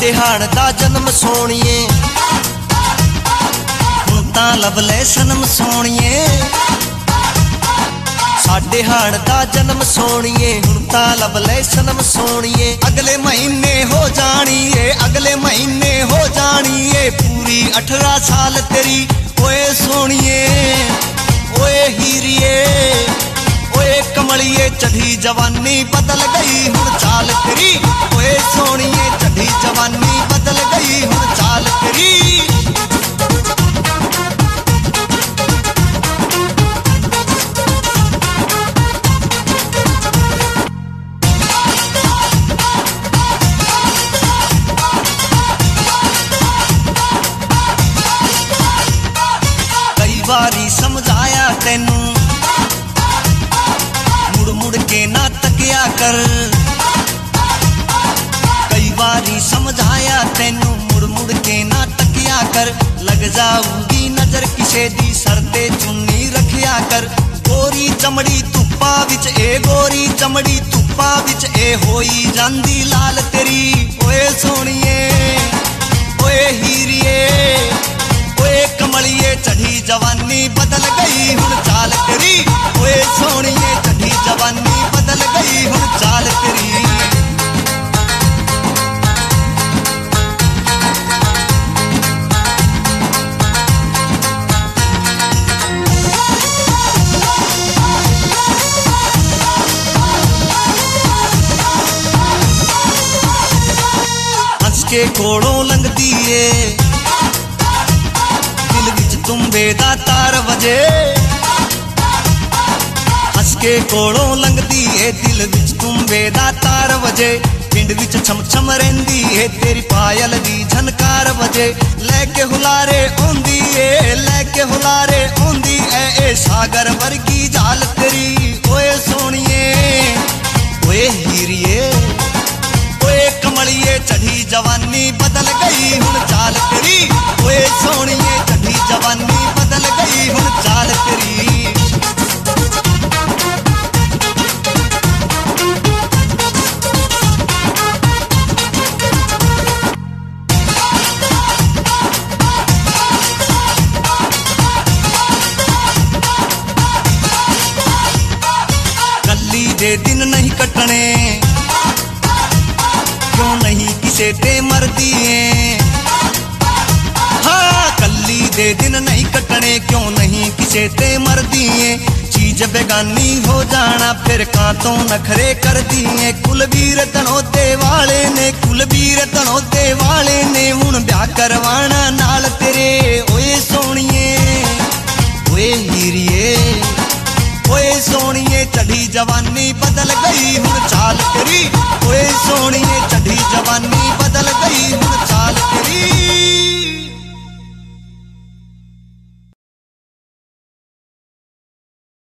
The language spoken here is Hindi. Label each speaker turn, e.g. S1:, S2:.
S1: साडे हाण दा जन्म सोणिए हुण तां लभ ले सनम सोणिए। साडे हाण दा जन्म सोणिए हुण तां लभ ले सनम सोणिए। अगले महीने हो जाणिए अगले महीने हो जाणिए पूरी 18 साल तेरी ओए सोणिए। ओए हीरिए ओए कमलिए चढ़ी जवानी बदल गई हुण चाल तेरी। ओए सोणिए चढ़ी जवानी बदल गई हुण चाल तेरी। कई बारी समझाया तेनू मुड़ मुड़ के ना तकिया कर। कई बारी समझाया तेनू मुड़ मुड़ के ना तकिया कर। लग जाऊगी नजर किसे दी सरते चुन्नी रखिया कर। गोरी चमड़ी धुप्पा विच ए गोरी चमड़ी धुप्पा विच ए होई जांदी लाल तेरी। ओए सोणिए ओए हीरिए ओए कमलिए चढ़ी जवानी बदल गई हुण चाल तेरी। ओए सोणिए चढ़ी जवानी बदल गई हुण चाल तेरी। हंस के कोलों लंघदी ए दिल विच तुम्बे दा तार वजे। हंस के कोलों लंघदी ए दिल विच तुम्बे दा तार वजे। पिंड विच छम छम रहिंदी ए तेरी पायल दी झनकार वजे। लैके हुलारे ओंदी ए लैके हुलारे ओंदी ए सागर वर्गी जाल तेरी। ओए सोणिए ओए हीरिए ओए कमलिए चढ़ी जवानी बदल गई हुण चाल तेरी। ओए सोणिए चढ़ी जवानी बदल गई हुण चाल तेरी। कल्ली दे दिन नहीं कटने क्यों नहीं किसे ते मरदी है। हाँ कल्ली दे दिन नहीं कटने क्यों नहीं किसे ते मरदी है। चीज बेगानी हो जाना फिर कांतों नखरे कर दिए। कुलवीर धनोते वाले ने कुलवीर धनोते वाले ने हुण ब्याह करवाना ना